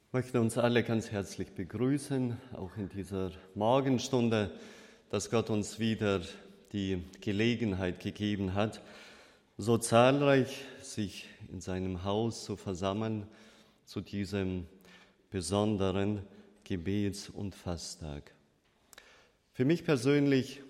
Ich möchte uns alle ganz herzlich begrüßen, auch in dieser Morgenstunde, dass Gott uns wieder die Gelegenheit gegeben hat, so zahlreich sich in seinem Haus zu versammeln zu diesem besonderen Gebets- und Fasttag. Für mich persönlich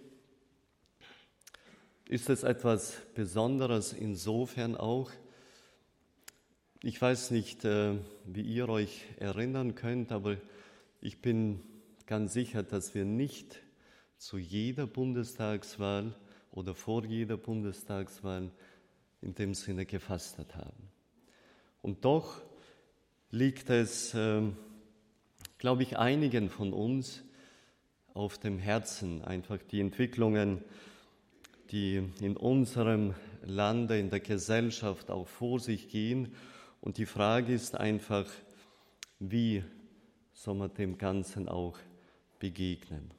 ist es etwas Besonderes insofern auch, ich weiß nicht, wie ihr euch erinnern könnt, aber ich bin ganz sicher, dass wir nicht zu jeder Bundestagswahl oder vor jeder Bundestagswahl in dem Sinne gefastet haben. Und doch liegt es, glaube ich, einigen von uns auf dem Herzen, einfach die Entwicklungen, die in unserem Lande, in der Gesellschaft auch vor sich gehen. Und die Frage ist einfach, wie soll man dem Ganzen auch begegnen?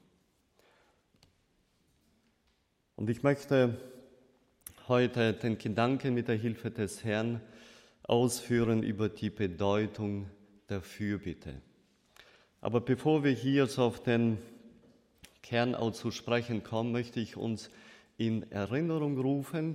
Und ich möchte heute den Gedanken mit der Hilfe des Herrn ausführen über die Bedeutung der Fürbitte. Aber bevor wir hier so auf den Kern auch zu sprechen kommen, möchte ich uns in Erinnerung rufen,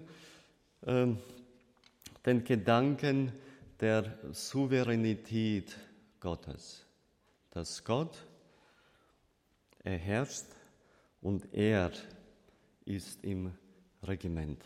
den Gedanken der Souveränität Gottes, dass Gott, er herrscht und er ist im Regiment.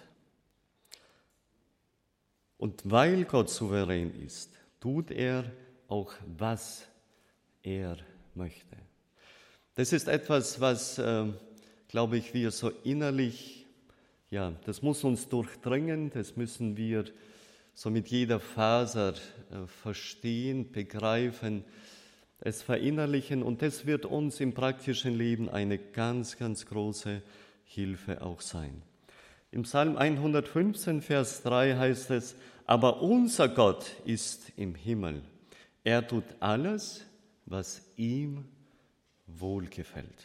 Und weil Gott souverän ist, tut er auch, was er möchte. Das ist etwas, was, glaube ich, wir so innerlich, das muss uns durchdringen, das müssen wir so mit jeder Faser verstehen, begreifen, es verinnerlichen, und das wird uns im praktischen Leben eine ganz, ganz große Hilfe auch sein. Im Psalm 115, Vers 3 heißt es: Aber unser Gott ist im Himmel. Er tut alles, was ihm wohlgefällt.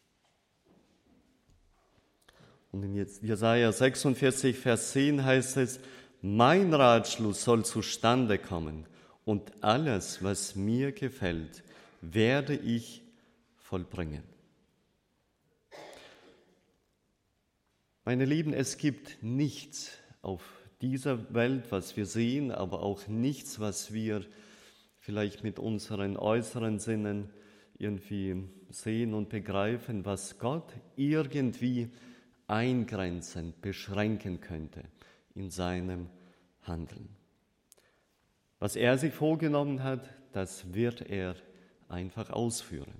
Und in Jesaja 46, Vers 10 heißt es: Mein Ratschluss soll zustande kommen und alles, was mir gefällt, werde ich vollbringen. Meine Lieben, es gibt nichts auf dieser Welt, was wir sehen, aber auch nichts, was wir vielleicht mit unseren äußeren Sinnen irgendwie sehen und begreifen, was Gott irgendwie eingrenzen, beschränken könnte in seinem Handeln. Was er sich vorgenommen hat, das wird er einfach ausführen.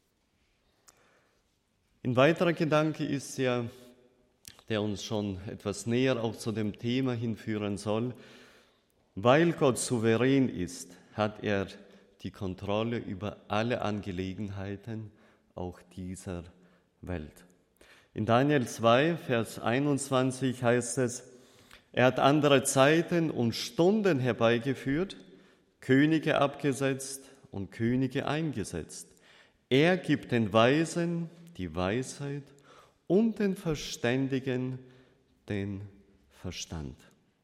Ein weiterer Gedanke ist ja, der uns schon etwas näher auch zu dem Thema hinführen soll: Weil Gott souverän ist, hat er die Kontrolle über alle Angelegenheiten auch dieser Welt. In Daniel 2, Vers 21 heißt es: Er hat andere Zeiten und Stunden herbeigeführt, Könige abgesetzt und Könige eingesetzt. Er gibt den Weisen die Weisheit und den Verständigen den Verstand.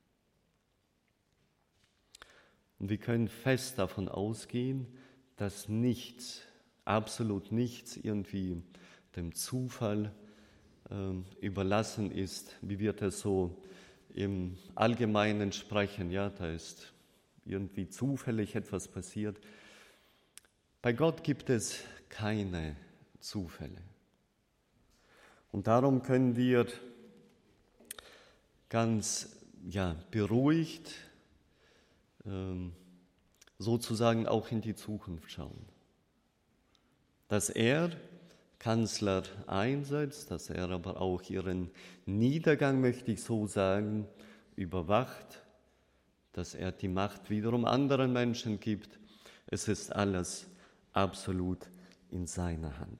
Und wir können fest davon ausgehen, dass nichts, absolut nichts irgendwie dem Zufall überlassen ist, wie wir das so im Allgemeinen sprechen. Ja, da ist irgendwie zufällig etwas passiert. Bei Gott gibt es keine Zufälle. Und darum können wir ganz beruhigt sozusagen auch in die Zukunft schauen. Dass er Kanzler einsetzt, dass er aber auch ihren Niedergang, möchte ich so sagen, überwacht, dass er die Macht wiederum anderen Menschen gibt. Es ist alles absolut in seiner Hand.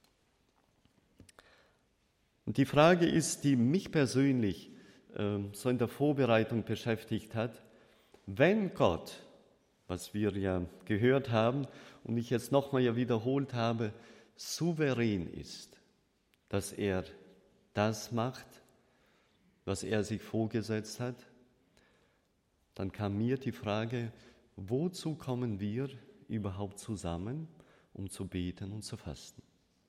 Und die Frage ist, die mich persönlich so in der Vorbereitung beschäftigt hat: Wenn Gott, was wir ja gehört haben und ich jetzt nochmal wiederholt habe, souverän ist, dass er das macht, was er sich vorgesetzt hat, dann kam mir die Frage, wozu kommen wir überhaupt zusammen, um zu beten und zu fasten?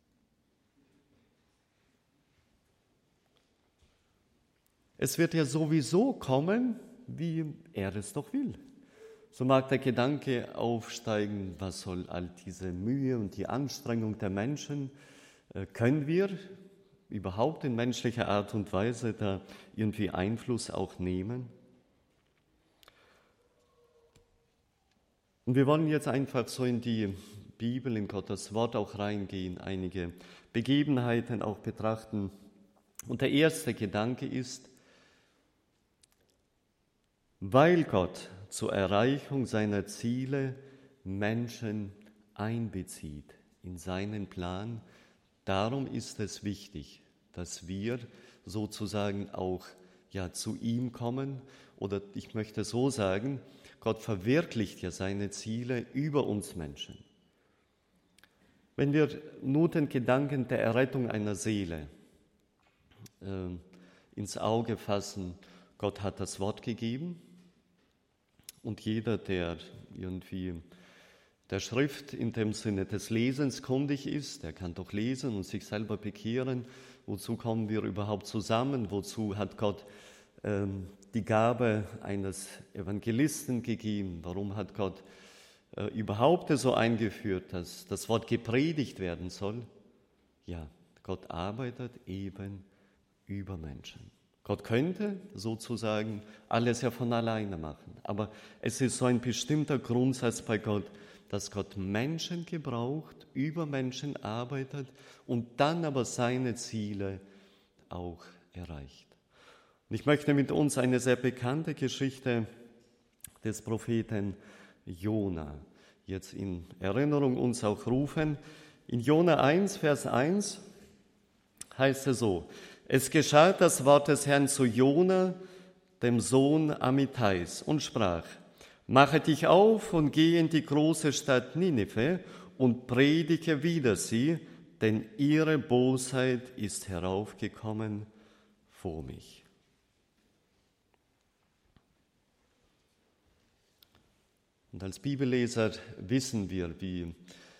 Es wird ja sowieso kommen, wie er es doch will. So mag der Gedanke aufsteigen, was soll all diese Mühe und die Anstrengung der Menschen? Können wir überhaupt in menschlicher Art und Weise da irgendwie Einfluss auch nehmen? Und wir wollen jetzt einfach so in die Bibel, in Gottes Wort auch reingehen, einige Begebenheiten auch betrachten. Und der erste Gedanke ist, weil Gott zur Erreichung seiner Ziele Menschen einbezieht in seinen Plan, darum ist es wichtig, dass wir sozusagen auch zu ihm kommen. Oder ich möchte so sagen, Gott verwirklicht ja seine Ziele über uns Menschen. Wenn wir nur den Gedanken der Errettung einer Seele ins Auge fassen, Gott hat das Wort gegeben und jeder, der irgendwie der Schrift in dem Sinne des Lesens kundig ist, der kann doch lesen und sich selber bekehren. Wozu kommen wir überhaupt zusammen? Wozu hat Gott die Gabe eines Evangelisten gegeben? Warum hat Gott überhaupt so eingeführt, dass das Wort gepredigt werden soll? Ja, Gott arbeitet eben über Menschen. Gott könnte sozusagen alles ja von alleine machen, aber es ist so ein bestimmter Grundsatz bei Gott, dass Gott Menschen gebraucht, über Menschen arbeitet und dann aber seine Ziele auch erreicht. Und ich möchte mit uns eine sehr bekannte Geschichte des Propheten Jona jetzt in Erinnerung uns auch rufen. In Jona 1, Vers 1 heißt es so: Es geschah das Wort des Herrn zu Jona, dem Sohn Amittais, und sprach: Mache dich auf und geh in die große Stadt Ninive und predige wider sie, denn ihre Bosheit ist heraufgekommen vor mich. Und als Bibelleser wissen wir, wie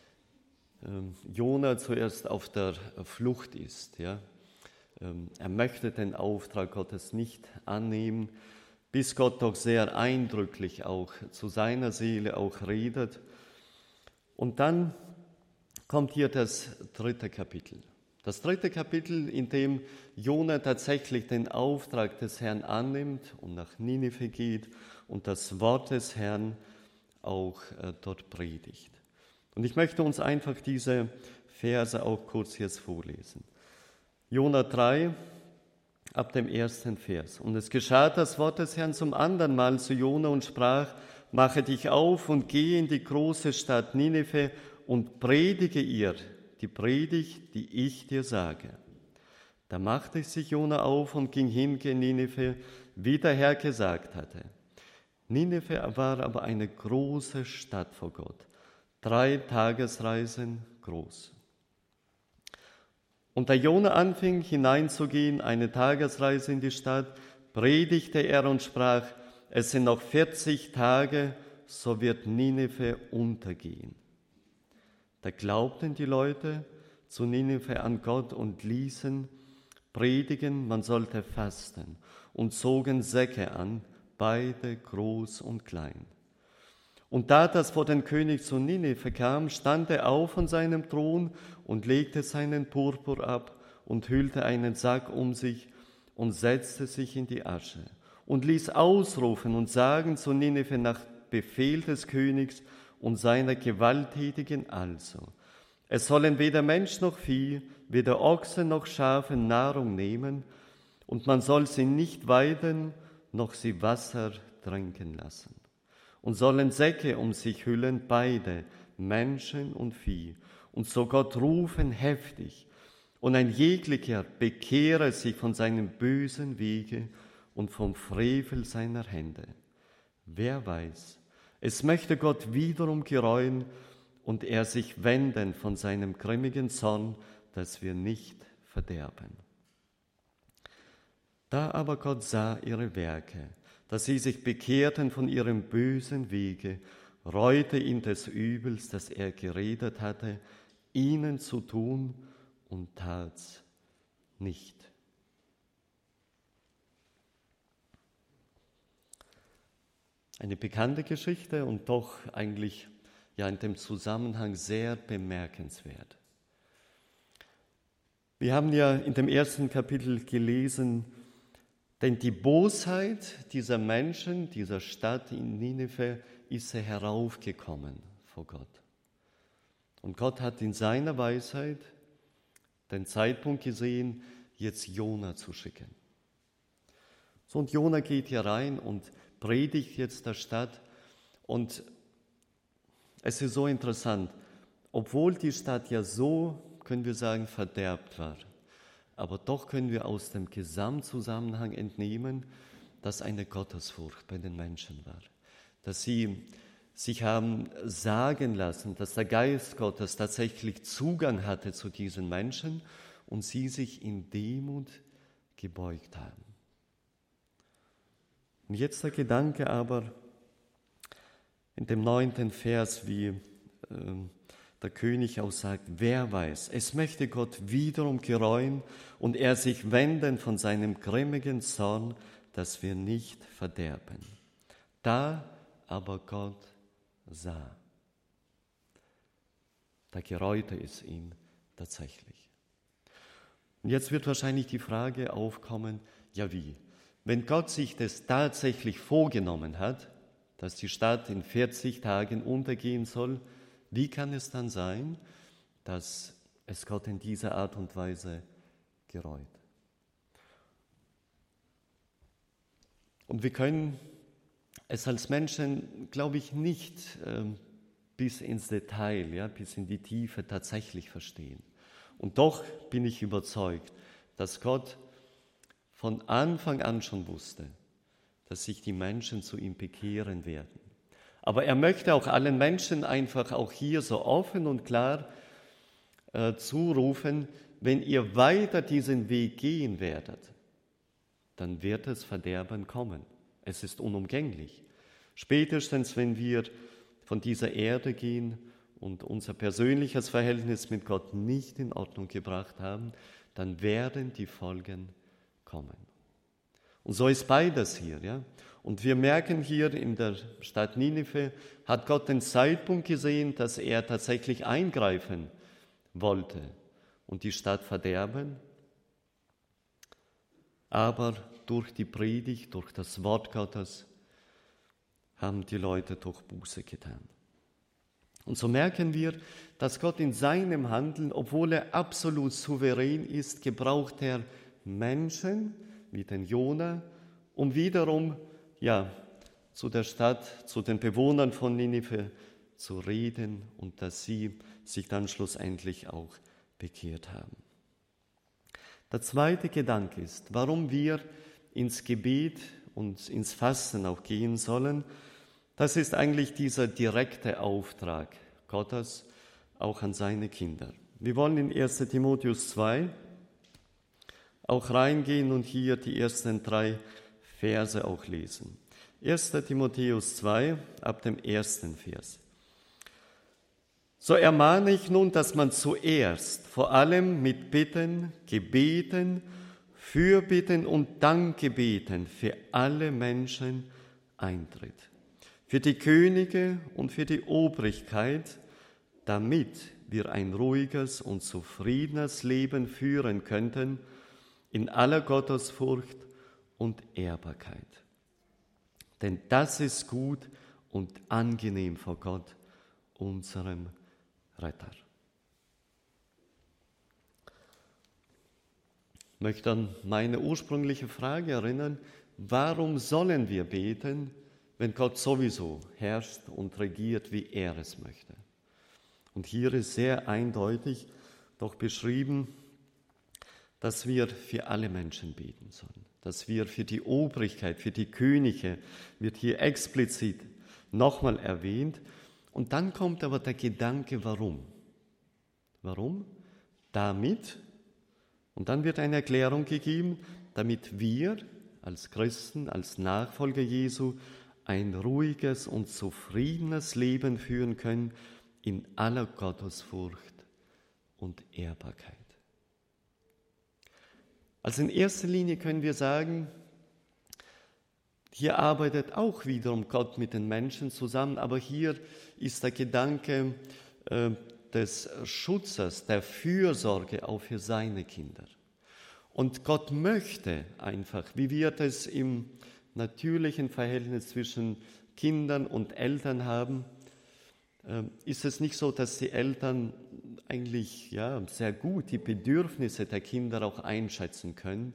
Jona zuerst auf der Flucht ist. Ja? Er möchte den Auftrag Gottes nicht annehmen, bis Gott doch sehr eindrücklich auch zu seiner Seele auch redet. Und dann kommt hier das 3. Kapitel. Das 3. Kapitel, in dem Jona tatsächlich den Auftrag des Herrn annimmt und nach Ninive geht und das Wort des Herrn auch dort predigt. Und ich möchte uns einfach diese Verse auch kurz jetzt vorlesen. Jona 3, ab dem 1. Vers. Und es geschah das Wort des Herrn zum andern Mal zu Jona und sprach: Mache dich auf und geh in die große Stadt Ninive und predige ihr die Predigt, die ich dir sage. Da machte sich Jona auf und ging hin gen Ninive, wie der Herr gesagt hatte. Ninive war aber eine große Stadt vor Gott, 3 Tagesreisen groß. Und da Jona anfing, hineinzugehen, eine Tagesreise in die Stadt, predigte er und sprach: Es sind noch 40 Tage, so wird Ninive untergehen. Da glaubten die Leute zu Ninive an Gott und ließen predigen, man sollte fasten, und zogen Säcke an, beide groß und klein. Und da das vor den König zu Ninive kam, stand er auf von seinem Thron und legte seinen Purpur ab und hüllte einen Sack um sich und setzte sich in die Asche und ließ ausrufen und sagen zu Ninive nach Befehl des Königs und seiner Gewalttätigen also: Es sollen weder Mensch noch Vieh, weder Ochsen noch Schafe Nahrung nehmen, und man soll sie nicht weiden, noch sie Wasser trinken lassen. Und sollen Säcke um sich hüllen, beide, Menschen und Vieh, und so Gott rufen heftig, und ein jeglicher bekehre sich von seinem bösen Wege und vom Frevel seiner Hände. Wer weiß, es möchte Gott wiederum gereuen und er sich wenden von seinem grimmigen Zorn, dass wir nicht verderben. Da aber Gott sah ihre Werke, dass sie sich bekehrten von ihrem bösen Wege reute ihn des Übels, das er geredet hatte, ihnen zu tun, und tat's nicht. Eine bekannte Geschichte und doch eigentlich ja in dem Zusammenhang sehr bemerkenswert. Wir haben ja in dem ersten Kapitel gelesen, denn die Bosheit dieser Menschen, dieser Stadt in Ninive, ist heraufgekommen vor Gott. Und Gott hat in seiner Weisheit den Zeitpunkt gesehen, jetzt Jona zu schicken. So, und Jona geht hier rein und predigt jetzt der Stadt. Und es ist so interessant, obwohl die Stadt ja so, können wir sagen, verderbt war, aber doch können wir aus dem Gesamtzusammenhang entnehmen, dass eine Gottesfurcht bei den Menschen war. Dass sie sich haben sagen lassen, dass der Geist Gottes tatsächlich Zugang hatte zu diesen Menschen und sie sich in Demut gebeugt haben. Und jetzt der Gedanke aber in dem 9. Vers, wie der König auch sagt, wer weiß, es möchte Gott wiederum gereuen und er sich wenden von seinem grimmigen Zorn, dass wir nicht verderben. Da aber Gott sah, da gereute es ihn tatsächlich. Und jetzt wird wahrscheinlich die Frage aufkommen, ja wie? Wenn Gott sich das tatsächlich vorgenommen hat, dass die Stadt in 40 Tagen untergehen soll, wie kann es dann sein, dass es Gott in dieser Art und Weise gereut? Und wir können es als Menschen, glaube ich, nicht bis ins Detail, ja, bis in die Tiefe tatsächlich verstehen. Und doch bin ich überzeugt, dass Gott von Anfang an schon wusste, dass sich die Menschen zu ihm bekehren werden. Aber er möchte auch allen Menschen einfach auch hier so offen und klar zurufen, wenn ihr weiter diesen Weg gehen werdet, dann wird das Verderben kommen. Es ist unumgänglich. Spätestens, wenn wir von dieser Erde gehen und unser persönliches Verhältnis mit Gott nicht in Ordnung gebracht haben, dann werden die Folgen kommen. Und so ist beides hier, ja. Und wir merken hier in der Stadt Ninive, hat Gott den Zeitpunkt gesehen, dass er tatsächlich eingreifen wollte und die Stadt verderben. Aber durch die Predigt, durch das Wort Gottes, haben die Leute doch Buße getan. Und so merken wir, dass Gott in seinem Handeln, obwohl er absolut souverän ist, gebraucht er Menschen wie den Jona, um wiederum zu der Stadt, zu den Bewohnern von Ninive zu reden und dass sie sich dann schlussendlich auch bekehrt haben. Der zweite Gedanke ist, warum wir ins Gebet und ins Fasten auch gehen sollen. Das ist eigentlich dieser direkte Auftrag Gottes auch an seine Kinder. Wir wollen in 1. Timotheus 2 auch reingehen und hier die ersten 3 Verse auch lesen. 1. Timotheus 2, ab dem 1. Vers. So ermahne ich nun, dass man zuerst vor allem mit Bitten, Gebeten, Fürbitten und Dankgebeten für alle Menschen eintritt. Für die Könige und für die Obrigkeit, damit wir ein ruhiges und zufriedenes Leben führen könnten, in aller Gottesfurcht und Ehrbarkeit. Denn das ist gut und angenehm vor Gott, unserem Retter. Ich möchte an meine ursprüngliche Frage erinnern, warum sollen wir beten, wenn Gott sowieso herrscht und regiert, wie er es möchte? Und hier ist sehr eindeutig doch beschrieben, dass wir für alle Menschen beten sollen, dass wir für die Obrigkeit, für die Könige, wird hier explizit nochmal erwähnt. Und dann kommt aber der Gedanke, warum? Warum? Damit, und dann wird eine Erklärung gegeben, damit wir als Christen, als Nachfolger Jesu, ein ruhiges und zufriedenes Leben führen können in aller Gottesfurcht und Ehrbarkeit. Also in erster Linie können wir sagen, hier arbeitet auch wiederum Gott mit den Menschen zusammen, aber hier ist der Gedanke des Schutzes, der Fürsorge auch für seine Kinder. Und Gott möchte einfach, wie wir das im natürlichen Verhältnis zwischen Kindern und Eltern haben, ist es nicht so, dass die Eltern eigentlich sehr gut die Bedürfnisse der Kinder auch einschätzen können,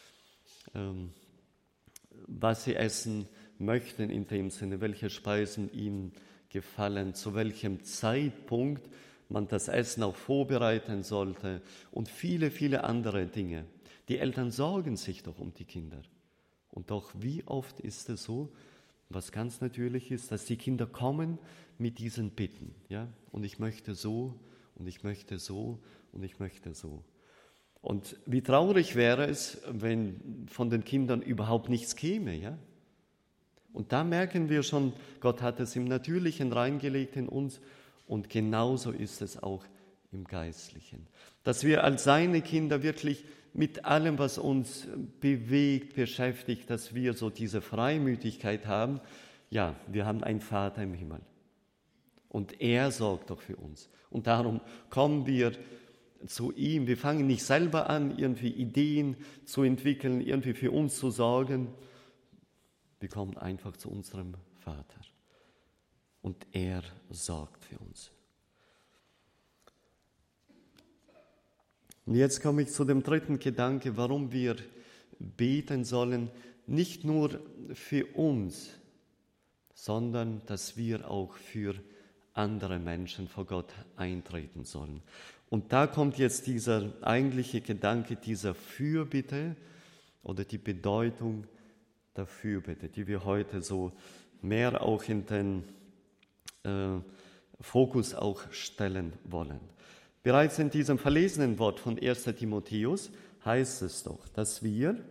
was sie essen möchten in dem Sinne, welche Speisen ihnen gefallen, zu welchem Zeitpunkt man das Essen auch vorbereiten sollte und viele, viele andere Dinge. Die Eltern sorgen sich doch um die Kinder. Und doch, wie oft ist es so, was ganz natürlich ist, dass die Kinder kommen mit diesen Bitten. Ja? Und ich möchte so, und ich möchte so, und ich möchte so. Und wie traurig wäre es, wenn von den Kindern überhaupt nichts käme. Ja? Und da merken wir schon, Gott hat es im Natürlichen reingelegt in uns und genauso ist es auch im Geistlichen. Dass wir als seine Kinder wirklich mit allem, was uns bewegt, beschäftigt, dass wir so diese Freimütigkeit haben. Ja, wir haben einen Vater im Himmel und er sorgt doch für uns. Und darum kommen wir zu ihm. Wir fangen nicht selber an, irgendwie Ideen zu entwickeln, irgendwie für uns zu sorgen. Wir kommen einfach zu unserem Vater und er sorgt für uns. Und jetzt komme ich zu dem dritten Gedanke, warum wir beten sollen, nicht nur für uns, sondern dass wir auch für andere Menschen vor Gott eintreten sollen. Und da kommt jetzt dieser eigentliche Gedanke dieser Fürbitte oder die Bedeutung der Fürbitte, die wir heute so mehr auch in den Fokus auch stellen wollen. Bereits in diesem verlesenen Wort von 1. Timotheus heißt es doch, dass wir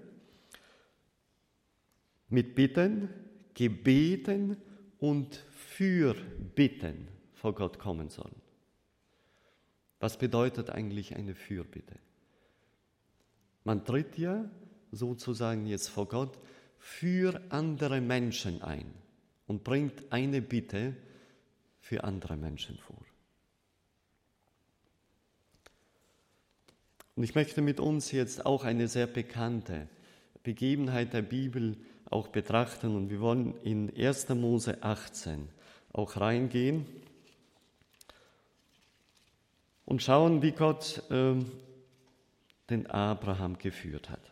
mit Bitten, Gebeten und Fürbitten vor Gott kommen sollen. Was bedeutet eigentlich eine Fürbitte? Man tritt ja sozusagen jetzt vor Gott für andere Menschen ein und bringt eine Bitte für andere Menschen vor. Und ich möchte mit uns jetzt auch eine sehr bekannte Begebenheit der Bibel auch betrachten. Und wir wollen in 1. Mose 18 auch reingehen und schauen, wie Gott den Abraham geführt hat.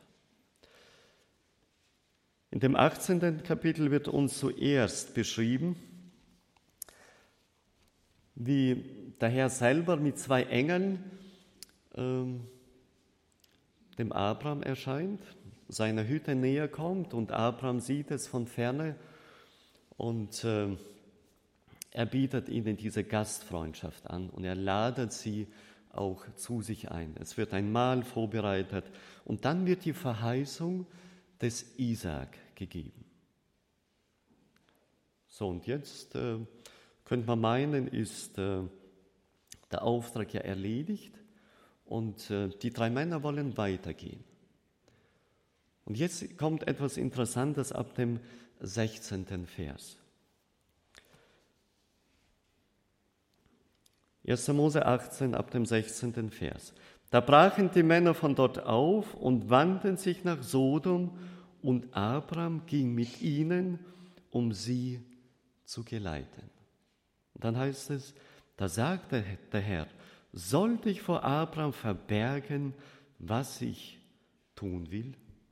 In dem 18. Kapitel wird uns zuerst beschrieben, wie der Herr selber mit 2 Engeln dem Abraham erscheint, seiner Hütte näher kommt und Abraham sieht es von ferne und er bietet ihnen diese Gastfreundschaft an und er ladet sie auch zu sich ein. Es wird ein Mahl vorbereitet und dann wird die Verheißung des Isaak gegeben. So, und jetzt könnte man meinen, ist der Auftrag ja erledigt. Und die 3 Männer wollen weitergehen. Und jetzt kommt etwas Interessantes ab dem 16. Vers. 1. Mose 18 ab dem 16. Vers. Da brachen die Männer von dort auf und wandten sich nach Sodom und Abraham ging mit ihnen, um sie zu geleiten. Und dann heißt es, da sagte der Herr, sollte ich vor Abraham verbergen, was ich tun will?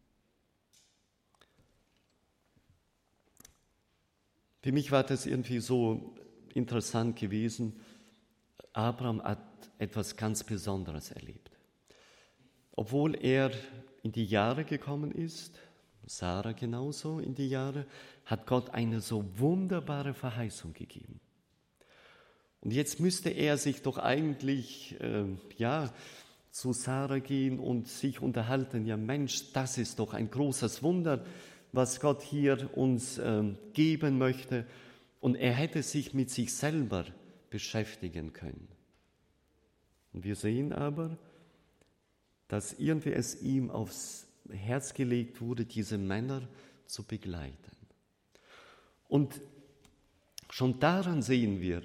Für mich war das irgendwie so interessant gewesen. Abraham hat etwas ganz Besonderes erlebt. Obwohl er in die Jahre gekommen ist, Sarah genauso in die Jahre, hat Gott eine so wunderbare Verheißung gegeben. Und jetzt müsste er sich doch eigentlich zu Sarah gehen und sich unterhalten. Ja Mensch, das ist doch ein großes Wunder, was Gott hier uns geben möchte. Und er hätte sich mit sich selber beschäftigen können. Und wir sehen aber, dass irgendwie es ihm aufs Herz gelegt wurde, diese Männer zu begleiten. Und schon daran sehen wir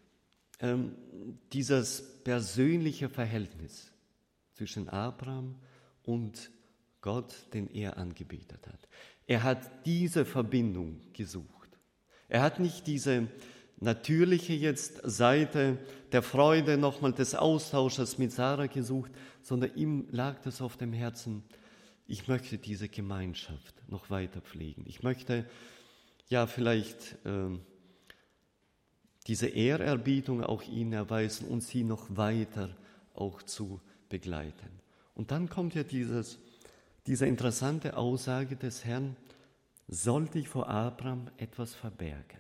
dieses persönliche Verhältnis zwischen Abraham und Gott, den er angebetet hat. Er hat diese Verbindung gesucht. Er hat nicht diese natürliche jetzt Seite der Freude, nochmal des Austausches mit Sarah gesucht, sondern ihm lag das auf dem Herzen, ich möchte diese Gemeinschaft noch weiter pflegen. Ich möchte ja vielleicht diese Ehrerbietung auch ihnen erweisen und sie noch weiter auch zu begleiten. Und dann kommt ja diese interessante Aussage des Herrn, sollte ich vor Abraham etwas verbergen?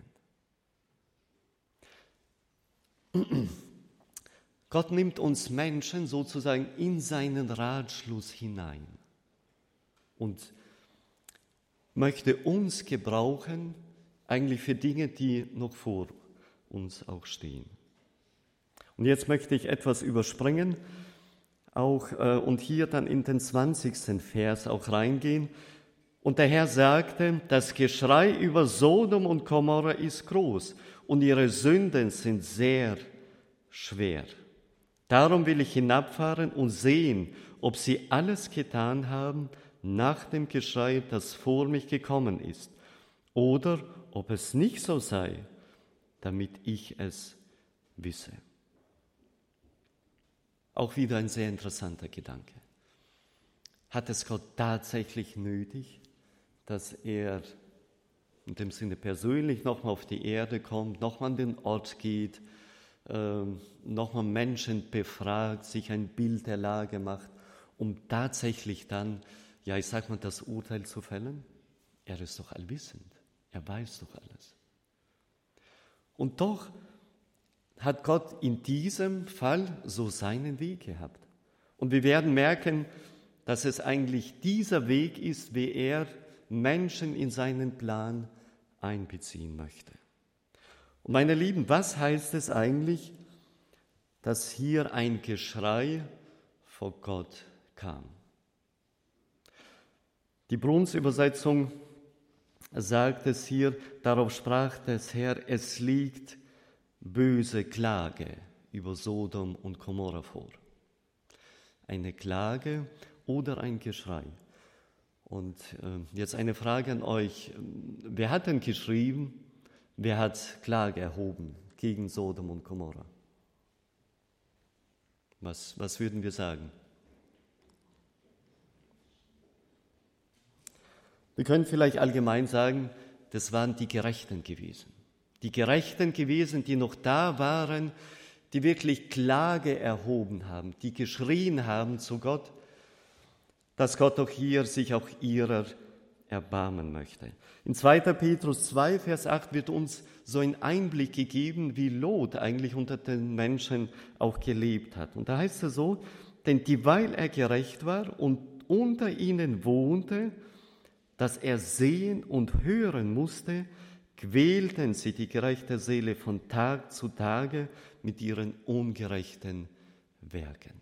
Gott nimmt uns Menschen sozusagen in seinen Ratschluss hinein und möchte uns gebrauchen, eigentlich für Dinge, die noch vor uns auch stehen. Und jetzt möchte ich etwas überspringen auch, und hier dann in den 20. Vers auch reingehen. Und der Herr sagte, das Geschrei über Sodom und Gomorra ist groß und ihre Sünden sind sehr schwer. Darum will ich hinabfahren und sehen, ob sie alles getan haben nach dem Geschrei, das vor mich gekommen ist, oder ob es nicht so sei, damit ich es wisse. Auch wieder ein sehr interessanter Gedanke. Hat es Gott tatsächlich nötig, dass er in dem Sinne persönlich nochmal auf die Erde kommt, nochmal an den Ort geht, nochmal Menschen befragt, sich ein Bild der Lage macht, um tatsächlich dann, ja, ich sag mal, das Urteil zu fällen? Er ist doch allwissend, er weiß doch alles. Und doch hat Gott in diesem Fall so seinen Weg gehabt. Und wir werden merken, dass es eigentlich dieser Weg ist, wie er Menschen in seinen Plan einbeziehen möchte. Und meine Lieben, was heißt es eigentlich, dass hier ein Geschrei vor Gott kam? Die Bruns-Übersetzung sagt es hier, darauf sprach das Herr, es liegt böse Klage über Sodom und Gomorra vor. Eine Klage oder ein Geschrei. Und jetzt eine Frage an euch. Wer hat denn geschrieben, wer hat Klage erhoben gegen Sodom und Gomorra? Was würden wir sagen? Wir können vielleicht allgemein sagen, das waren die Gerechten gewesen. Die Gerechten gewesen, die noch da waren, die wirklich Klage erhoben haben, die geschrien haben zu Gott, dass Gott auch hier sich auch ihrer erbarmen möchte. In 2. Petrus 2, Vers 8 wird uns so ein Einblick gegeben, wie Lot eigentlich unter den Menschen auch gelebt hat. Und da heißt es so, denn dieweil er gerecht war und unter ihnen wohnte, dass er sehen und hören musste, quälten sie die gerechte Seele von Tag zu Tage mit ihren ungerechten Werken.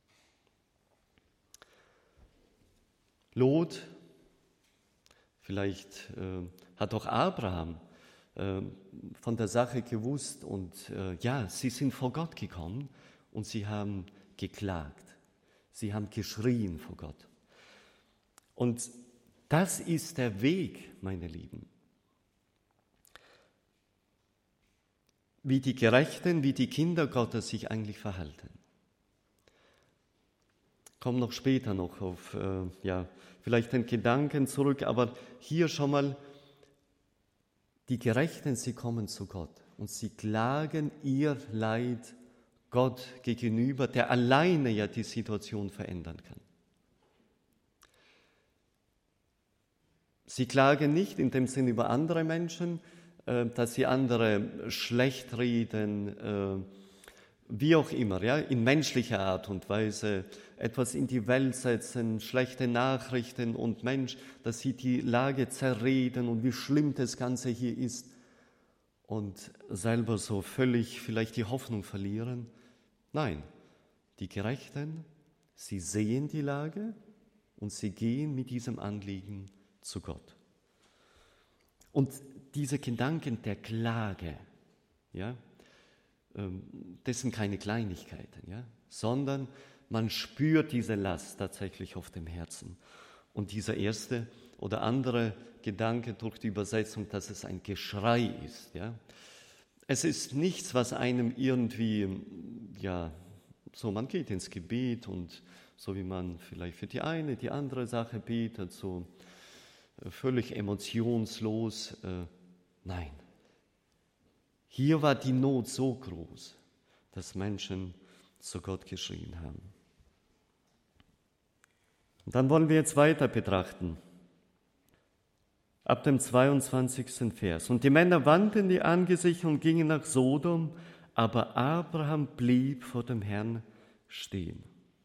Lot, vielleicht hat auch Abraham von der Sache gewusst und sie sind vor Gott gekommen und sie haben geklagt, sie haben geschrien vor Gott. Und das ist der Weg, meine Lieben. Wie die Gerechten, wie die Kinder Gottes sich eigentlich verhalten. Ich komme noch später noch auf vielleicht den Gedanken zurück, aber hier schon mal, die Gerechten, sie kommen zu Gott und sie klagen ihr Leid Gott gegenüber, der alleine ja die Situation verändern kann. Sie klagen nicht in dem Sinn über andere Menschen, dass sie andere schlecht reden, wie auch immer, ja, in menschlicher Art und Weise etwas in die Welt setzen, schlechte Nachrichten und Mensch, dass sie die Lage zerreden und wie schlimm das Ganze hier ist und selber so völlig vielleicht die Hoffnung verlieren. Nein, die Gerechten, sie sehen die Lage und sie gehen mit diesem Anliegen zu Gott. Und diese Gedanken der Klage, ja, das sind keine Kleinigkeiten, ja, sondern man spürt diese Last tatsächlich auf dem Herzen. Und dieser erste oder andere Gedanke durch die Übersetzung, dass es ein Geschrei ist. Ja. Es ist nichts, was einem irgendwie, ja, so man geht ins Gebet und so wie man vielleicht für die eine, die andere Sache betet, so völlig emotionslos. Nein. Hier war die Not so groß, dass Menschen zu Gott geschrien haben. Und dann wollen wir jetzt weiter betrachten. Ab dem 22. Vers. Und die Männer wandten die Angesichter und gingen nach Sodom, aber Abraham blieb vor dem Herrn stehen.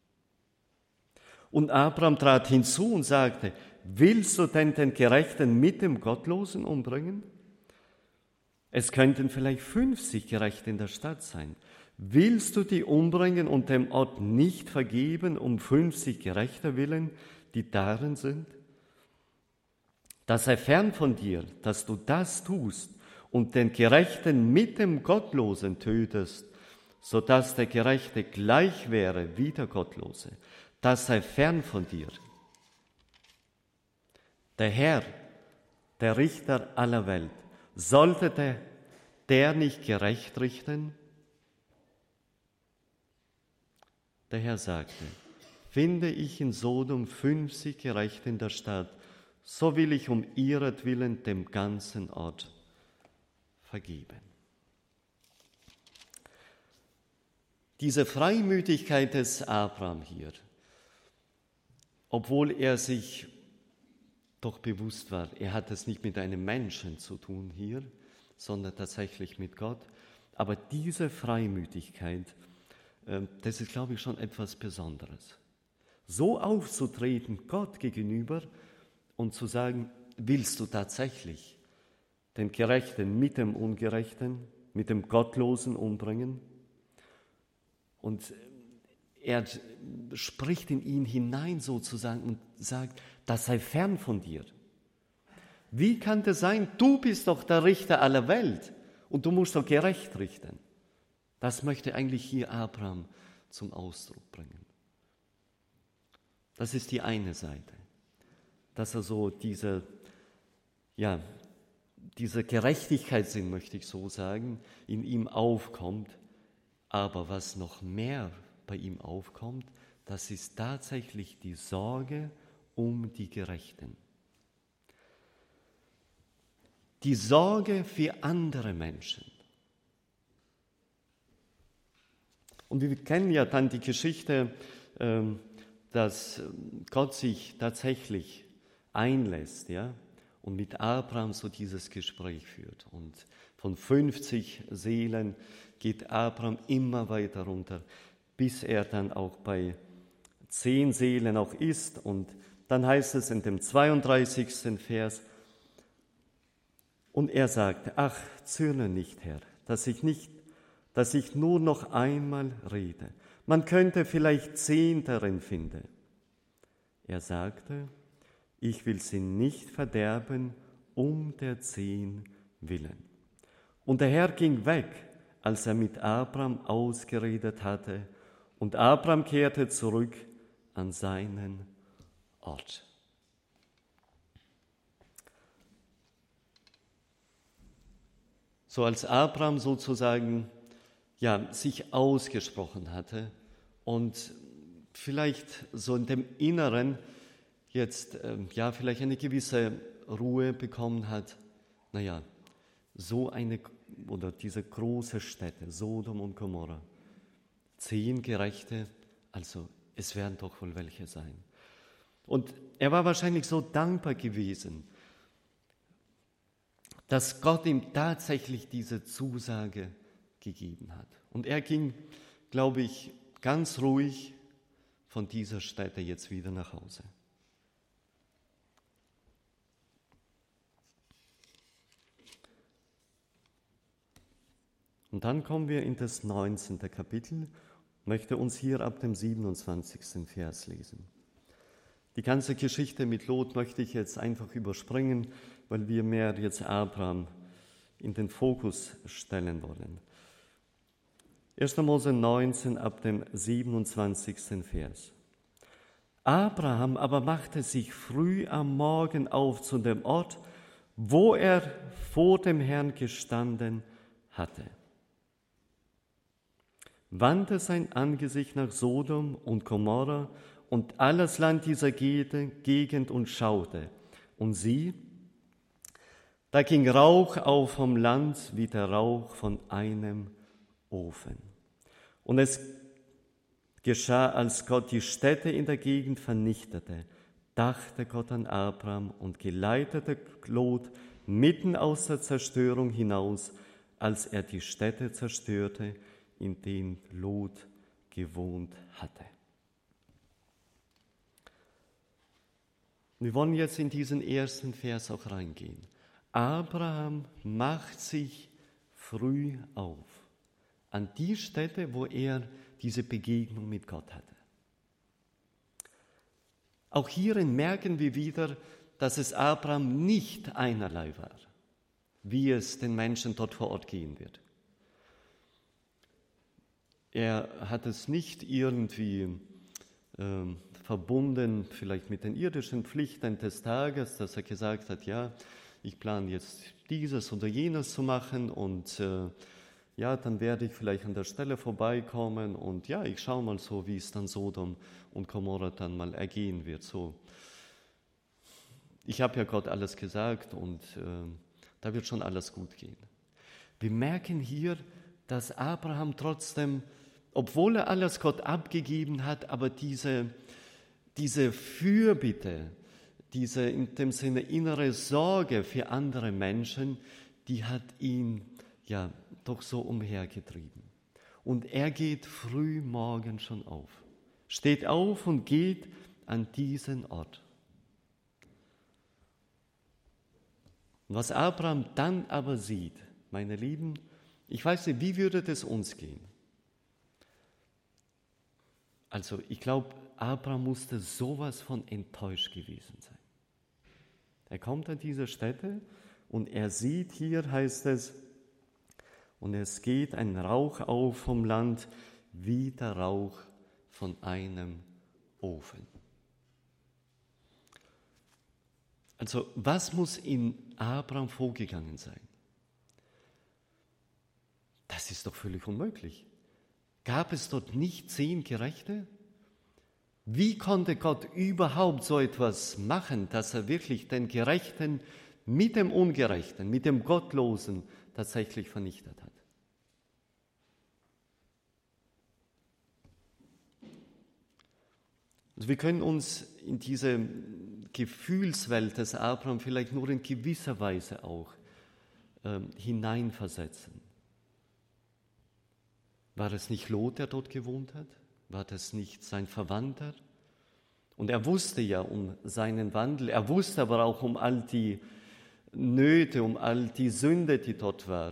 Und Abraham trat hinzu und sagte, willst du denn den Gerechten mit dem Gottlosen umbringen? Es könnten vielleicht 50 Gerechte in der Stadt sein. Willst du die umbringen und dem Ort nicht vergeben, um 50 Gerechter willen, die darin sind? Das sei fern von dir, dass du das tust und den Gerechten mit dem Gottlosen tötest, sodass der Gerechte gleich wäre wie der Gottlose. Das sei fern von dir. Der Herr, der Richter aller Welt, sollte der nicht gerecht richten? Der Herr sagte, finde ich in Sodom 50 Gerechte in der Stadt, so will ich um ihretwillen dem ganzen Ort vergeben. Diese Freimütigkeit des Abraham hier, obwohl er sich doch bewusst war, er hat es nicht mit einem Menschen zu tun hier, sondern tatsächlich mit Gott. Aber diese Freimütigkeit, das ist, glaube ich, schon etwas Besonderes. So aufzutreten Gott gegenüber und zu sagen, willst du tatsächlich den Gerechten mit dem Ungerechten, mit dem Gottlosen umbringen? Und er spricht in ihn hinein sozusagen und sagt, das sei fern von dir. Wie kann das sein? Du bist doch der Richter aller Welt und du musst doch gerecht richten. Das möchte eigentlich hier Abraham zum Ausdruck bringen. Das ist die eine Seite, dass er so dieser Gerechtigkeitssinn, möchte ich so sagen, in ihm aufkommt. Aber was noch mehr bei ihm aufkommt, das ist tatsächlich die Sorge um die Gerechten. Die Sorge für andere Menschen. Und wir kennen ja dann die Geschichte, dass Gott sich tatsächlich einlässt, ja, und mit Abraham so dieses Gespräch führt. Und von 50 Seelen geht Abraham immer weiter runter, bis er dann auch bei 10 Seelen auch ist. Und dann heißt es in dem 32. Vers, und er sagte, ach, zürne nicht, Herr, dass ich nur noch einmal rede. Man könnte vielleicht 10 darin finden. Er sagte, ich will sie nicht verderben, um der 10 willen. Und der Herr ging weg, als er mit Abraham ausgeredet hatte, und Abraham kehrte zurück an seinen Ort. So als Abraham sozusagen sich ausgesprochen hatte und vielleicht so in dem Inneren jetzt vielleicht eine gewisse Ruhe bekommen hat, so eine oder diese große Städte, Sodom und Gomorra, 10 Gerechte, also es werden doch wohl welche sein. Und er war wahrscheinlich so dankbar gewesen, dass Gott ihm tatsächlich diese Zusage gegeben hat. Und er ging glaube ich, ganz ruhig von dieser Stätte jetzt wieder nach Hause. Und dann kommen wir in das 19. Kapitel, möchte uns hier ab dem 27. Vers lesen. Die ganze Geschichte mit Lot möchte ich jetzt einfach überspringen, weil wir mehr jetzt Abraham in den Fokus stellen wollen. 1. Mose 19 ab dem 27. Vers. Abraham aber machte sich früh am Morgen auf zu dem Ort, wo er vor dem Herrn gestanden hatte, wandte sein Angesicht nach Sodom und Gomorra und alles Land dieser Gegend und schaute. Und sieh, da ging Rauch auf vom Land wie der Rauch von einem Ofen. Und es geschah, als Gott die Städte in der Gegend vernichtete, dachte Gott an Abraham und geleitete Lot mitten aus der Zerstörung hinaus, als er die Städte zerstörte, in denen Lot gewohnt hatte. Wir wollen jetzt in diesen ersten Vers auch reingehen. Abraham macht sich früh auf an die Stätte, wo er diese Begegnung mit Gott hatte. Auch hierin merken wir wieder, dass es Abraham nicht einerlei war, wie es den Menschen dort vor Ort gehen wird. Er hat es nicht irgendwie verbunden, vielleicht mit den irdischen Pflichten des Tages, dass er gesagt hat, ja, ich plane jetzt dieses oder jenes zu machen und ja, dann werde ich vielleicht an der Stelle vorbeikommen und ja, ich schaue mal so, wie es dann Sodom und Gomorra dann mal ergehen wird. So, ich habe ja Gott alles gesagt und da wird schon alles gut gehen. Wir merken hier, dass Abraham trotzdem, obwohl er alles Gott abgegeben hat, aber diese Fürbitte, diese in dem Sinne innere Sorge für andere Menschen, die hat ihn ja doch so umhergetrieben. Und er geht früh morgen schon auf, steht auf und geht an diesen Ort. Und was Abraham dann aber sieht, meine Lieben, ich weiß nicht, wie würde das uns gehen? Also ich glaube, Abraham musste sowas von enttäuscht gewesen sein. Er kommt an diese Stätte und er sieht hier, heißt es, und es geht ein Rauch auf vom Land wie der Rauch von einem Ofen. Also was muss in Abraham vorgegangen sein? Das ist doch völlig unmöglich. Gab es dort nicht 10 Gerechte? Wie konnte Gott überhaupt so etwas machen, dass er wirklich den Gerechten mit dem Ungerechten, mit dem Gottlosen tatsächlich vernichtet hat? Also wir können uns in diese Gefühlswelt des Abraham vielleicht nur in gewisser Weise auch hineinversetzen. War es nicht Lot, der dort gewohnt hat? War das nicht sein Verwandter? Und er wusste ja um seinen Wandel, er wusste aber auch um all die Nöte, um all die Sünde, die dort war.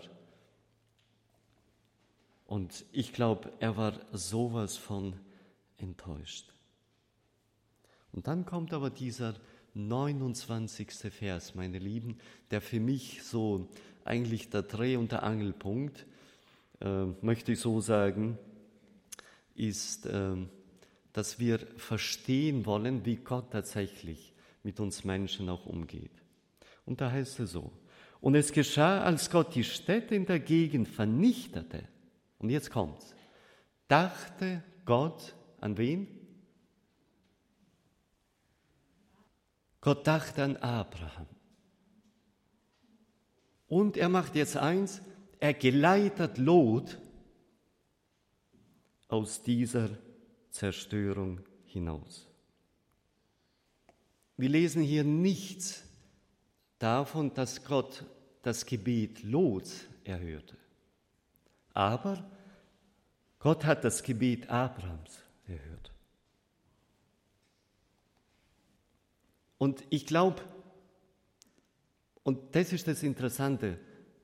Und ich glaube, er war sowas von enttäuscht. Und dann kommt aber dieser 29. Vers, meine Lieben, der für mich so eigentlich der Dreh- und der Angelpunkt, möchte ich so sagen, ist, dass wir verstehen wollen, wie Gott tatsächlich mit uns Menschen auch umgeht. Und da heißt es so, und es geschah, als Gott die Städte in der Gegend vernichtete, und jetzt kommt's, dachte Gott an wen? Gott dachte an Abraham. Und er macht jetzt eins, er geleitet Lot aus dieser Zerstörung hinaus. Wir lesen hier nichts davon, dass Gott das Gebet Lots erhörte. Aber Gott hat das Gebet Abrahams erhört. Und ich glaube, und das ist das Interessante,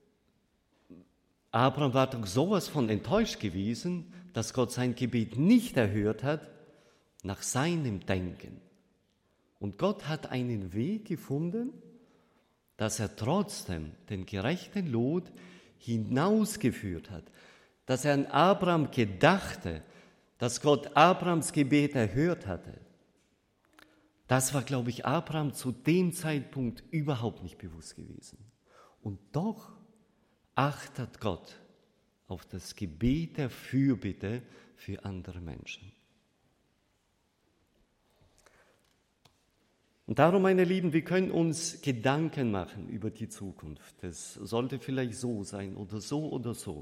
Abraham war doch sowas von enttäuscht gewesen, dass Gott sein Gebet nicht erhört hat, nach seinem Denken. Und Gott hat einen Weg gefunden, dass er trotzdem den gerechten Lot hinausgeführt hat, dass er an Abraham gedachte, dass Gott Abrahams Gebet erhört hatte. Das war, glaube ich, Abraham zu dem Zeitpunkt überhaupt nicht bewusst gewesen. Und doch achtet Gott auf das Gebet der Fürbitte für andere Menschen. Und darum, meine Lieben, wir können uns Gedanken machen über die Zukunft. Das sollte vielleicht so sein oder so oder so.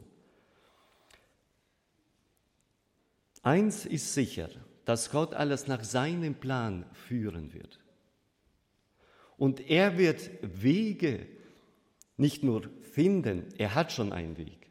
Eins ist sicher, dass Gott alles nach seinem Plan führen wird. Und er wird Wege nicht nur finden, er hat schon einen Weg.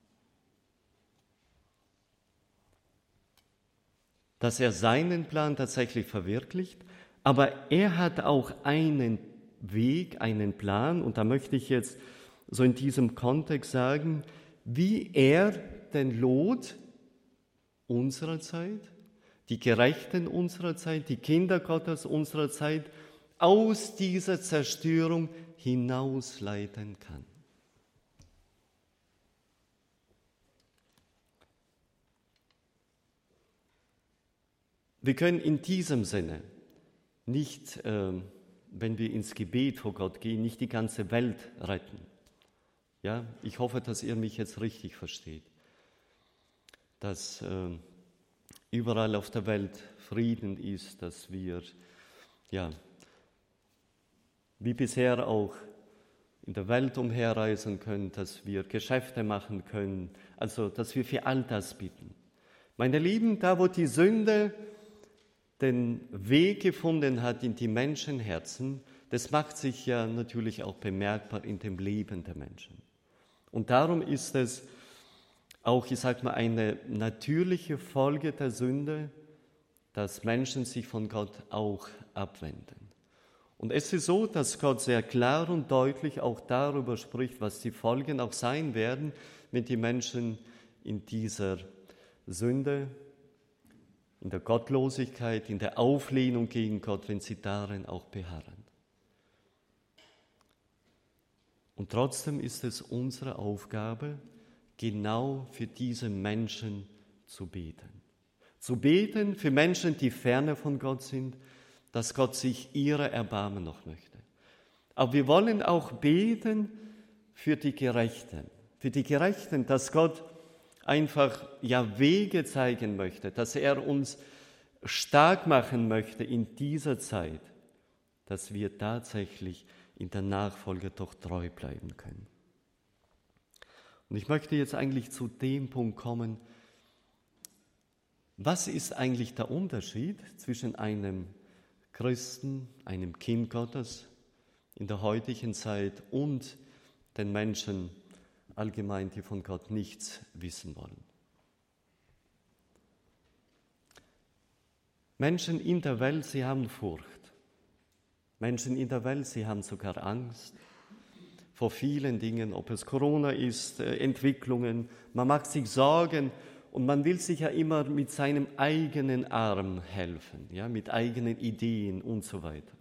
Dass er seinen Plan tatsächlich verwirklicht, aber er hat auch einen Weg, einen Plan, und da möchte ich jetzt so in diesem Kontext sagen, wie er den Lot unserer Zeit, die Gerechten unserer Zeit, die Kinder Gottes unserer Zeit aus dieser Zerstörung hinausleiten kann. Wir können in diesem Sinne nicht, wenn wir ins Gebet vor Gott gehen, nicht die ganze Welt retten. Ja, ich hoffe, dass ihr mich jetzt richtig versteht. Dass überall auf der Welt Frieden ist, dass wir, ja, wie bisher auch in der Welt umherreisen können, dass wir Geschäfte machen können, also dass wir für all das bitten. Meine Lieben, da wo die Sünde den Weg gefunden hat in die Menschenherzen, das macht sich ja natürlich auch bemerkbar in dem Leben der Menschen. Und darum ist es auch, ich sage mal, eine natürliche Folge der Sünde, dass Menschen sich von Gott auch abwenden. Und es ist so, dass Gott sehr klar und deutlich auch darüber spricht, was die Folgen auch sein werden, wenn die Menschen in dieser Sünde, in der Gottlosigkeit, in der Auflehnung gegen Gott, wenn sie darin auch beharren. Und trotzdem ist es unsere Aufgabe, genau für diese Menschen zu beten. Zu beten für Menschen, die ferne von Gott sind, dass Gott sich ihrer erbarmen noch möchte. Aber wir wollen auch beten für die Gerechten, dass Gott einfach Wege zeigen möchte, dass er uns stark machen möchte in dieser Zeit, dass wir tatsächlich in der Nachfolge doch treu bleiben können. Und ich möchte jetzt eigentlich zu dem Punkt kommen, was ist eigentlich der Unterschied zwischen einem Christen, einem Kind Gottes in der heutigen Zeit und den Menschen allgemein, die von Gott nichts wissen wollen. Menschen in der Welt, sie haben Furcht. Menschen in der Welt, sie haben sogar Angst vor vielen Dingen, ob es Corona ist, Entwicklungen. Man macht sich Sorgen und man will sich ja immer mit seinem eigenen Arm helfen, ja, mit eigenen Ideen und so weiter.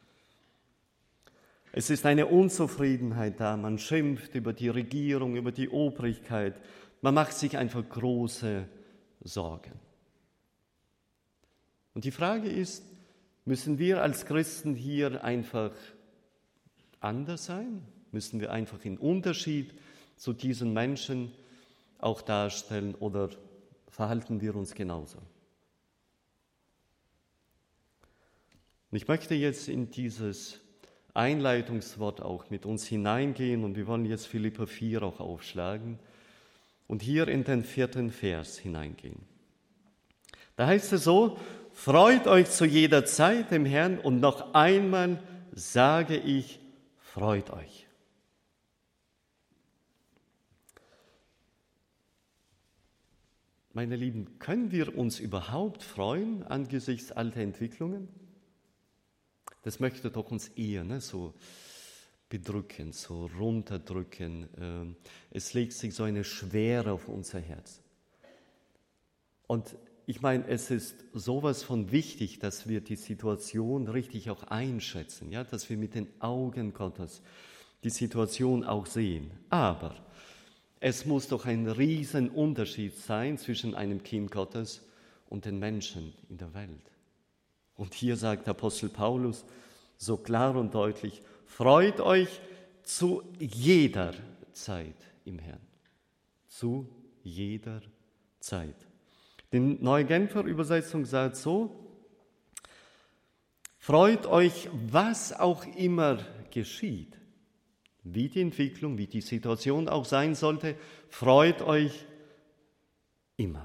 Es ist eine Unzufriedenheit da, man schimpft über die Regierung, über die Obrigkeit, man macht sich einfach große Sorgen. Und die Frage ist, müssen wir als Christen hier einfach anders sein? Müssen wir einfach in Unterschied zu diesen Menschen auch darstellen oder verhalten wir uns genauso? Und ich möchte jetzt in dieses Einleitungswort auch mit uns hineingehen und wir wollen jetzt Philipper 4 auch aufschlagen und hier in den 4. Vers hineingehen. Da heißt es so: Freut euch zu jeder Zeit im Herrn und noch einmal sage ich, freut euch. Meine Lieben, können wir uns überhaupt freuen angesichts alter Entwicklungen? Das möchte doch uns eher so bedrücken, so runterdrücken. Es legt sich so eine Schwere auf unser Herz. Und ich meine, es ist sowas von wichtig, dass wir die Situation richtig auch einschätzen, ja, dass wir mit den Augen Gottes die Situation auch sehen. Aber es muss doch ein Riesenunterschied sein zwischen einem Kind Gottes und den Menschen in der Welt. Und hier sagt Apostel Paulus so klar und deutlich: Freut euch zu jeder Zeit im Herrn. Zu jeder Zeit. Die Neue Genfer Übersetzung sagt so: Freut euch, was auch immer geschieht. Wie die Entwicklung, wie die Situation auch sein sollte, freut euch immer.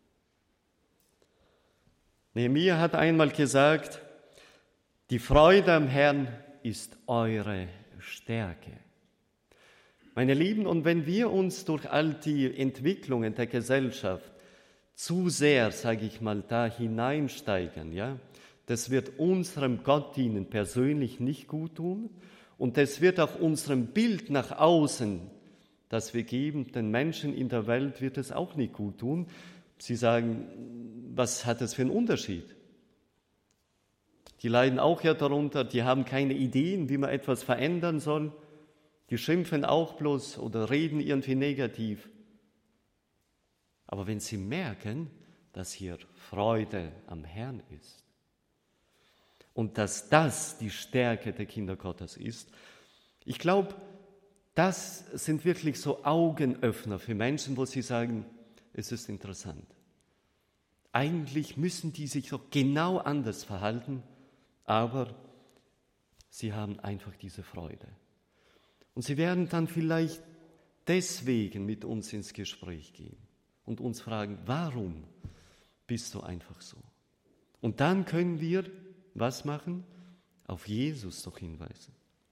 Nehemia hat einmal gesagt, die Freude am Herrn ist eure Stärke. Meine Lieben, und wenn wir uns durch all die Entwicklungen der Gesellschaft zu sehr, sage ich mal, da hineinsteigern, ja, das wird unserem Gottdienen persönlich nicht gut tun. Und es wird auch unserem Bild nach außen, das wir geben, den Menschen in der Welt, wird es auch nicht gut tun. Sie sagen, was hat das für einen Unterschied? Die leiden auch ja darunter, die haben keine Ideen, wie man etwas verändern soll. Die schimpfen auch bloß oder reden irgendwie negativ. Aber wenn sie merken, dass hier Freude am Herrn ist, und dass das die Stärke der Kinder Gottes ist. Ich glaube, das sind wirklich so Augenöffner für Menschen, wo sie sagen, es ist interessant. Eigentlich müssen die sich doch genau anders verhalten, aber sie haben einfach diese Freude. Und sie werden dann vielleicht deswegen mit uns ins Gespräch gehen und uns fragen, warum bist du einfach so? Und dann können wir was machen? Auf Jesus doch hinweisen.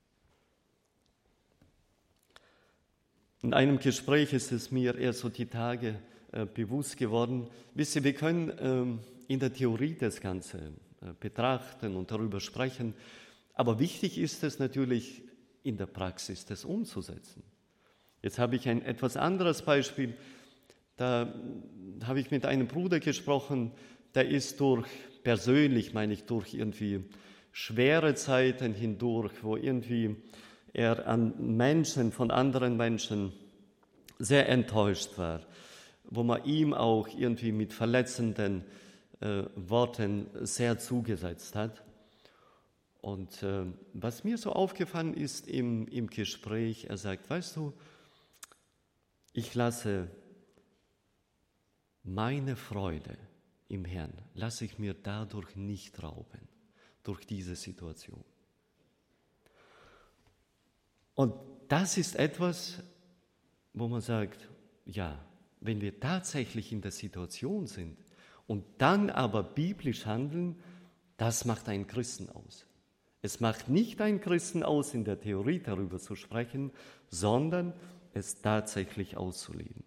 In einem Gespräch ist es mir erst so die Tage bewusst geworden. Wisst ihr, wir können in der Theorie das Ganze betrachten und darüber sprechen, aber wichtig ist es natürlich in der Praxis, das umzusetzen. Jetzt habe ich ein etwas anderes Beispiel. Da habe ich mit einem Bruder gesprochen, der ist persönlich durch irgendwie schwere Zeiten hindurch, wo irgendwie er an Menschen, von anderen Menschen sehr enttäuscht war, wo man ihm auch irgendwie mit verletzenden Worten sehr zugesetzt hat. Und was mir so aufgefallen ist im Gespräch, er sagt, weißt du, ich lasse meine Freude im Herrn, lasse ich mir dadurch nicht rauben, durch diese Situation. Und das ist etwas, wo man sagt, ja, wenn wir tatsächlich in der Situation sind und dann aber biblisch handeln, das macht einen Christen aus. Es macht nicht einen Christen aus, in der Theorie darüber zu sprechen, sondern es tatsächlich auszuleben.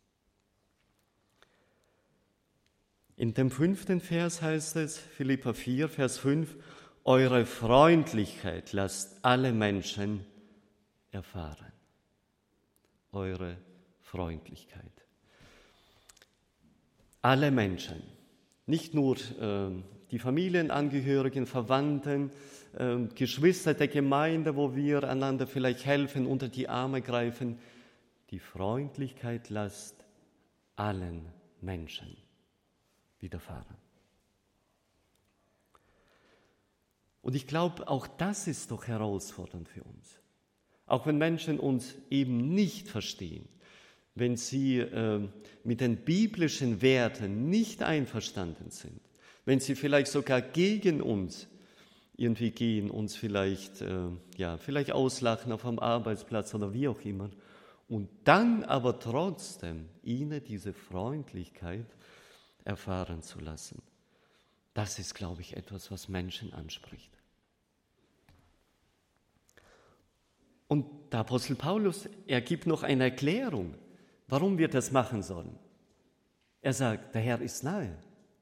In dem 5. Vers heißt es, Philipper 4, Vers 5, eure Freundlichkeit lasst alle Menschen erfahren. Eure Freundlichkeit. Alle Menschen, nicht nur die Familienangehörigen, Verwandten, Geschwister der Gemeinde, wo wir einander vielleicht helfen, unter die Arme greifen. Die Freundlichkeit lasst allen Menschen widerfahren. Und ich glaube, auch das ist doch herausfordernd für uns. Auch wenn Menschen uns eben nicht verstehen, wenn sie mit den biblischen Werten nicht einverstanden sind, wenn sie vielleicht sogar gegen uns irgendwie gehen, uns vielleicht auslachen auf dem Arbeitsplatz oder wie auch immer, und dann aber trotzdem ihnen diese Freundlichkeit erfahren zu lassen. Das ist, glaube ich, etwas, was Menschen anspricht. Und der Apostel Paulus, er gibt noch eine Erklärung, warum wir das machen sollen. Er sagt, der Herr ist nahe.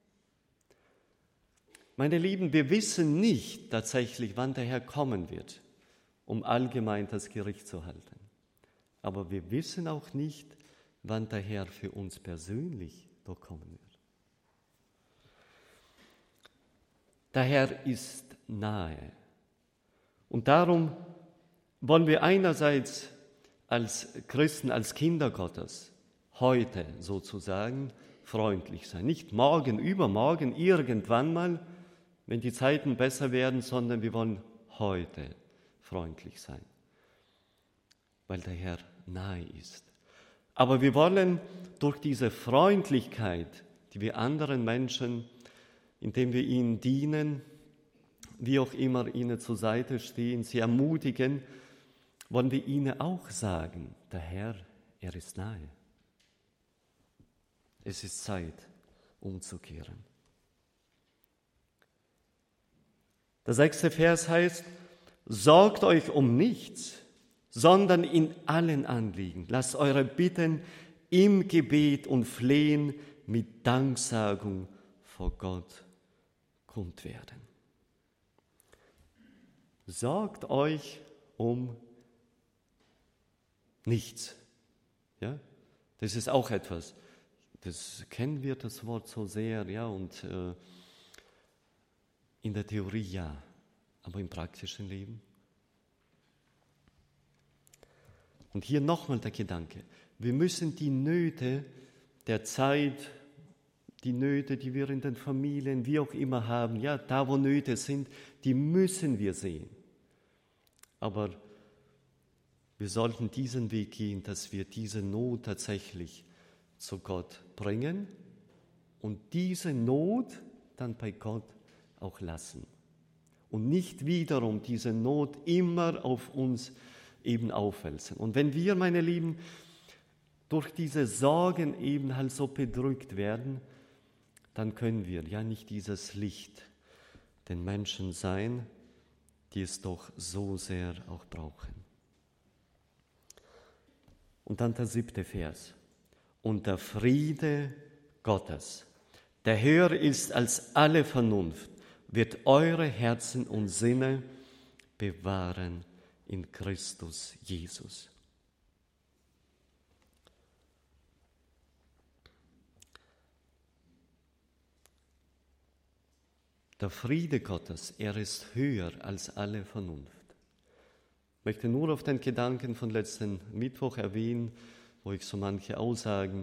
Meine Lieben, wir wissen nicht tatsächlich, wann der Herr kommen wird, um allgemein das Gericht zu halten. Aber wir wissen auch nicht, wann der Herr für uns persönlich doch kommen wird. Der Herr ist nahe. Und darum wollen wir einerseits als Christen, als Kinder Gottes, heute sozusagen freundlich sein. Nicht morgen, übermorgen, irgendwann mal, wenn die Zeiten besser werden, sondern wir wollen heute freundlich sein, weil der Herr nahe ist. Aber wir wollen durch diese Freundlichkeit, die wir anderen Menschen, indem wir ihnen dienen, wie auch immer ihnen zur Seite stehen, sie ermutigen, wollen wir ihnen auch sagen, der Herr, er ist nahe. Es ist Zeit, umzukehren. Der 6. Vers heißt, sorgt euch um nichts, sondern in allen Anliegen. Lasst eure Bitten im Gebet und Flehen mit Danksagung vor Gott kund werden. Sorgt euch um nichts. Ja? Das ist auch etwas, das kennen wir, das Wort so sehr, ja, und in der Theorie ja, aber im praktischen Leben. Und hier nochmal der Gedanke, wir müssen die Nöte der Zeit, die Nöte, die wir in den Familien, wie auch immer haben, ja, da wo Nöte sind, die müssen wir sehen. Aber wir sollten diesen Weg gehen, dass wir diese Not tatsächlich zu Gott bringen und diese Not dann bei Gott auch lassen. Und nicht wiederum diese Not immer auf uns eben aufwälzen. Und wenn wir, meine Lieben, durch diese Sorgen eben halt so bedrückt werden, dann können wir ja nicht dieses Licht den Menschen sein, die es doch so sehr auch brauchen. Und dann der 7. Vers. Und der Friede Gottes, der höher ist als alle Vernunft, wird eure Herzen und Sinne bewahren in Christus Jesus. Der Friede Gottes, er ist höher als alle Vernunft. Ich möchte nur auf den Gedanken von letzten Mittwoch erwähnen, wo ich so manche Aussagen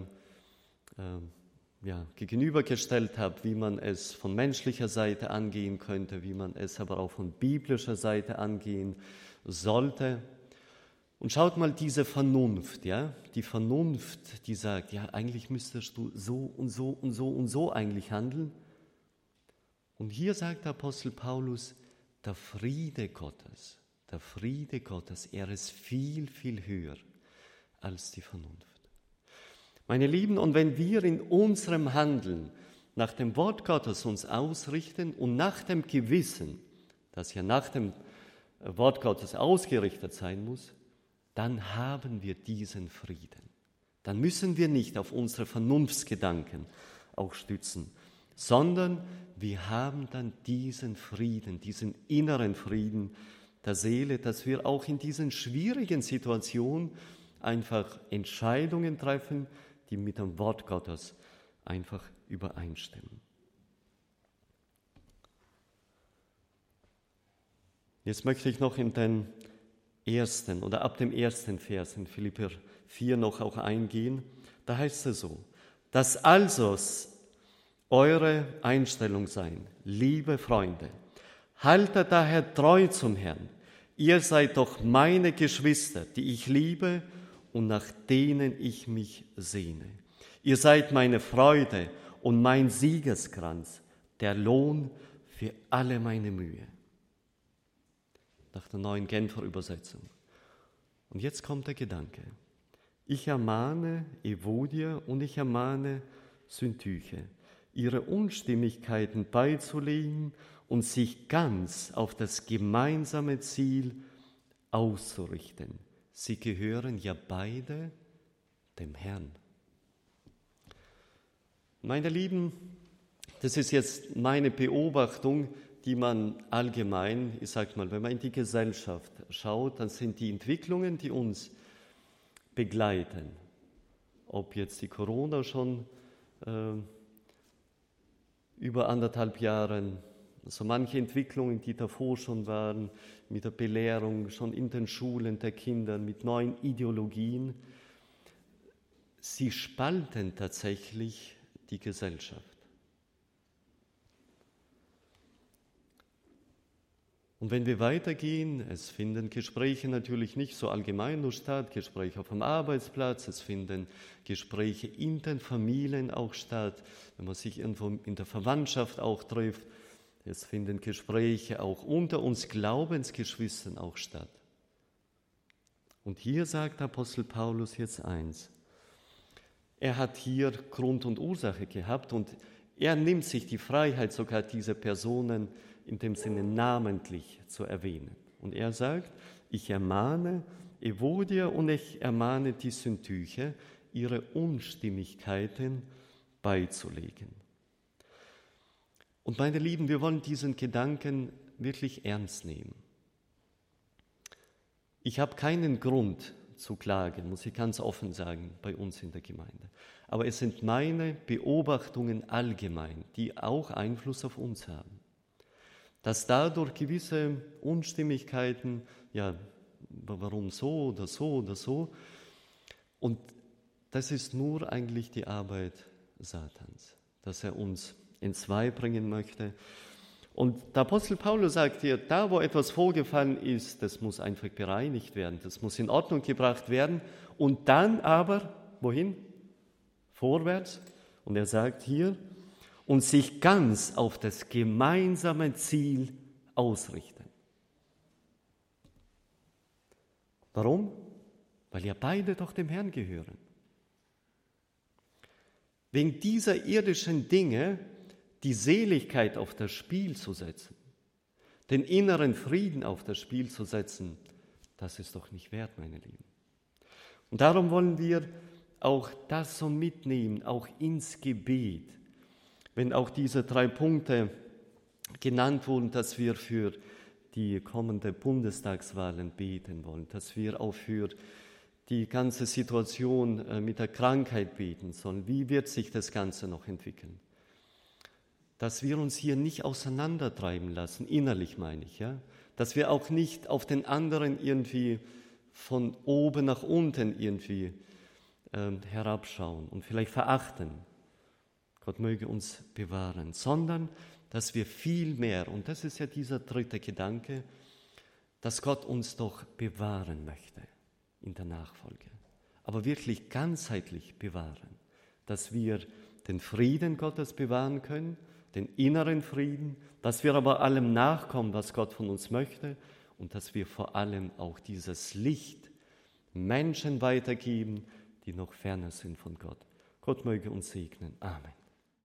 gegenübergestellt habe, wie man es von menschlicher Seite angehen könnte, wie man es aber auch von biblischer Seite angehen sollte. Und schaut mal diese Vernunft, ja, die Vernunft, die sagt, ja, eigentlich müsstest du so und so und so und so eigentlich handeln. Und hier sagt der Apostel Paulus, der Friede Gottes, er ist viel, viel höher als die Vernunft. Meine Lieben, und wenn wir in unserem Handeln nach dem Wort Gottes uns ausrichten und nach dem Gewissen, das ja nach dem Wort Gottes ausgerichtet sein muss, dann haben wir diesen Frieden. Dann müssen wir nicht auf unsere Vernunftsgedanken auch stützen, sondern wir haben dann diesen Frieden, diesen inneren Frieden der Seele, dass wir auch in diesen schwierigen Situationen einfach Entscheidungen treffen, die mit dem Wort Gottes einfach übereinstimmen. Jetzt möchte ich noch in den ersten oder ab dem ersten Vers in Philipper 4 noch auch eingehen. Da heißt es so, dass also eure Einstellung sein, liebe Freunde, haltet daher treu zum Herrn. Ihr seid doch meine Geschwister, die ich liebe und nach denen ich mich sehne. Ihr seid meine Freude und mein Siegeskranz, der Lohn für alle meine Mühe. Nach der neuen Genfer Übersetzung. Und jetzt kommt der Gedanke. Ich ermahne Evodia und ich ermahne Syntyche, ihre Unstimmigkeiten beizulegen und sich ganz auf das gemeinsame Ziel auszurichten. Sie gehören ja beide dem Herrn. Meine Lieben, das ist jetzt meine Beobachtung, die man allgemein, ich sage mal, wenn man in die Gesellschaft schaut, dann sind die Entwicklungen, die uns begleiten, ob jetzt die Corona schon über 1,5 Jahren, also manche Entwicklungen, die davor schon waren, mit der Belehrung, schon in den Schulen der Kinder, mit neuen Ideologien, sie spalten tatsächlich die Gesellschaft. Und wenn wir weitergehen, es finden Gespräche natürlich nicht so allgemein nur statt, Gespräche auf dem Arbeitsplatz, es finden Gespräche in den Familien auch statt, wenn man sich irgendwo in der Verwandtschaft auch trifft, es finden Gespräche auch unter uns Glaubensgeschwistern auch statt. Und hier sagt Apostel Paulus jetzt eins. Er hat hier Grund und Ursache gehabt und er nimmt sich die Freiheit, sogar diese Personen in dem Sinne namentlich zu erwähnen. Und er sagt, ich ermahne Evodia und ich ermahne die Syntyche, ihre Unstimmigkeiten beizulegen. Und meine Lieben, wir wollen diesen Gedanken wirklich ernst nehmen. Ich habe keinen Grund zu klagen, muss ich ganz offen sagen, bei uns in der Gemeinde. Aber es sind meine Beobachtungen allgemein, die auch Einfluss auf uns haben. Dass dadurch gewisse Unstimmigkeiten, ja, warum so oder so oder so, und das ist nur eigentlich die Arbeit Satans, dass er uns entzwei bringen möchte. Und der Apostel Paulus sagt hier, da wo etwas vorgefallen ist, das muss einfach bereinigt werden, das muss in Ordnung gebracht werden und dann aber, wohin? Vorwärts. Und er sagt hier, und sich ganz auf das gemeinsame Ziel ausrichten. Warum? Weil ja beide doch dem Herrn gehören. Wegen dieser irdischen Dinge die Seligkeit auf das Spiel zu setzen, den inneren Frieden auf das Spiel zu setzen, das ist doch nicht wert, meine Lieben. Und darum wollen wir auch das so mitnehmen, auch ins Gebet. Wenn auch diese 3 Punkte genannt wurden, dass wir für die kommende Bundestagswahlen beten wollen, dass wir auch für die ganze Situation mit der Krankheit beten sollen. Wie wird sich das Ganze noch entwickeln? Dass wir uns hier nicht auseinandertreiben lassen, innerlich meine ich, ja? Dass wir auch nicht auf den anderen irgendwie von oben nach unten irgendwie herabschauen und vielleicht verachten. Gott möge uns bewahren, sondern dass wir viel mehr, und das ist ja dieser 3. Gedanke, dass Gott uns doch bewahren möchte in der Nachfolge, aber wirklich ganzheitlich bewahren, dass wir den Frieden Gottes bewahren können, den inneren Frieden, dass wir aber allem nachkommen, was Gott von uns möchte und dass wir vor allem auch dieses Licht Menschen weitergeben, die noch ferner sind von Gott. Gott möge uns segnen. Amen.